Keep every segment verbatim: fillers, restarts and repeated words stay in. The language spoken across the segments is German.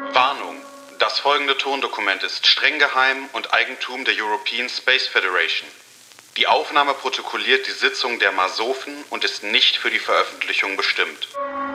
Warnung: Das folgende Tondokument ist streng geheim und Eigentum der European Space Federation. Die Aufnahme protokolliert die Sitzung der Masofen und ist nicht für die Veröffentlichung bestimmt.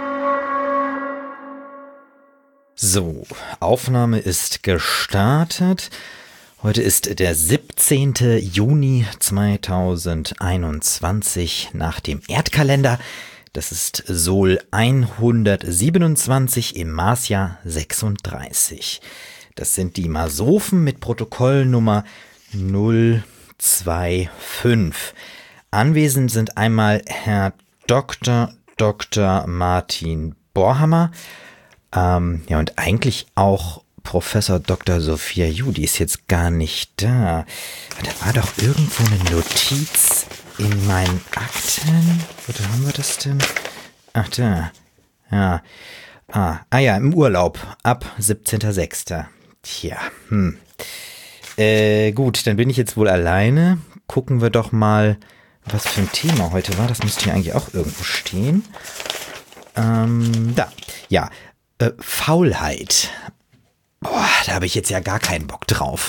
So, Aufnahme ist gestartet. Heute ist der siebzehnte Juni zweitausendeinundzwanzig nach dem Erdkalender. Das ist Sol hundertsiebenundzwanzig im Marsjahr sechsunddreißig. Das sind die Masofen mit Protokollnummer null zwei fünf. Anwesend sind einmal Herr Doktor Doktor Martin Borhammer, ähm, ja und eigentlich auch Professor Doktor Sophia Ju, die ist jetzt gar nicht da. Da war doch irgendwo eine Notiz in meinen Akten. Wo haben wir das denn? Ach, da. Ja. Ah, ah ja, im Urlaub. Ab siebzehnter sechster Tja, hm. Äh, gut, dann bin ich jetzt wohl alleine. Gucken wir doch mal, was für ein Thema heute war. Das müsste hier eigentlich auch irgendwo stehen. Ähm, da. Ja, äh, Faulheit. Boah, da habe ich jetzt ja gar keinen Bock drauf.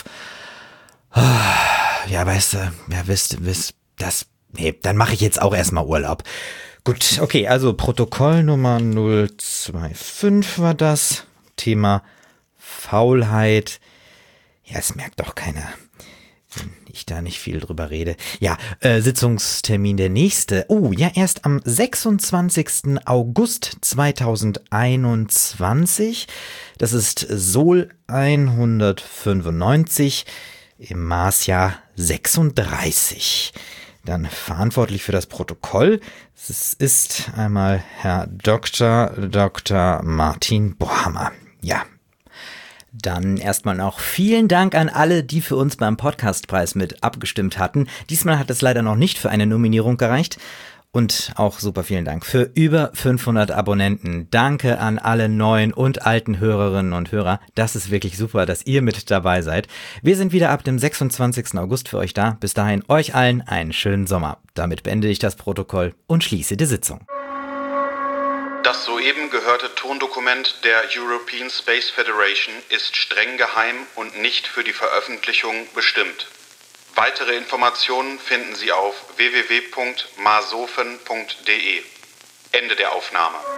Ja, weißt du, ja, wisst, wisst, das, nee, dann mache ich jetzt auch erstmal Urlaub. Gut, okay, also Protokoll Nummer null zwei fünf war das. Thema Faulheit. Ja, es merkt doch keiner, wenn ich da nicht viel drüber rede. Ja, äh, Sitzungstermin der nächste. Oh, ja, erst am sechsundzwanzigsten August zweitausendeinundzwanzig. Das ist Sol hundertfünfundneunzig im Marsjahr sechsunddreißig. Dann verantwortlich für das Protokoll. Es ist einmal Herr Doktor Doktor Martin Borhammer. Ja. Dann erstmal noch vielen Dank an alle, die für uns beim Podcastpreis mit abgestimmt hatten. Diesmal hat es leider noch nicht für eine Nominierung gereicht. Und auch super vielen Dank für über fünfhundert Abonnenten. Danke an alle neuen und alten Hörerinnen und Hörer. Das ist wirklich super, dass ihr mit dabei seid. Wir sind wieder ab dem sechsundzwanzigsten August für euch da. Bis dahin euch allen einen schönen Sommer. Damit beende ich das Protokoll und schließe die Sitzung. Das soeben gehörte Tondokument der European Space Federation ist streng geheim und nicht für die Veröffentlichung bestimmt. Weitere Informationen finden Sie auf w w w punkt masofen punkt d e. Ende der Aufnahme.